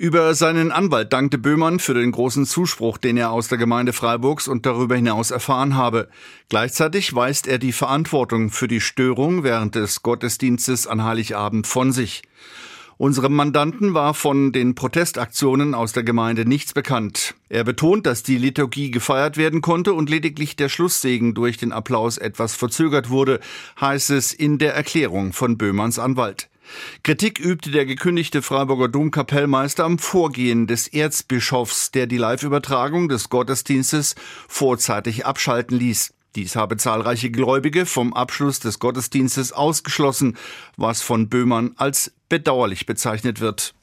Über seinen Anwalt dankte Böhmann für den großen Zuspruch, den er aus der Gemeinde Freiburgs und darüber hinaus erfahren habe. Gleichzeitig weist er die Verantwortung für die Störung während des Gottesdienstes an Heiligabend von sich. Unserem Mandanten war von den Protestaktionen aus der Gemeinde nichts bekannt. Er betont, dass die Liturgie gefeiert werden konnte und lediglich der Schlusssegen durch den Applaus etwas verzögert wurde, heißt es in der Erklärung von Böhmanns Anwalt. Kritik übte der gekündigte Freiburger Domkapellmeister am Vorgehen des Erzbischofs, der die Live-Übertragung des Gottesdienstes vorzeitig abschalten ließ. Dies habe zahlreiche Gläubige vom Abschluss des Gottesdienstes ausgeschlossen, was von Böhmann als bedauerlich bezeichnet wird.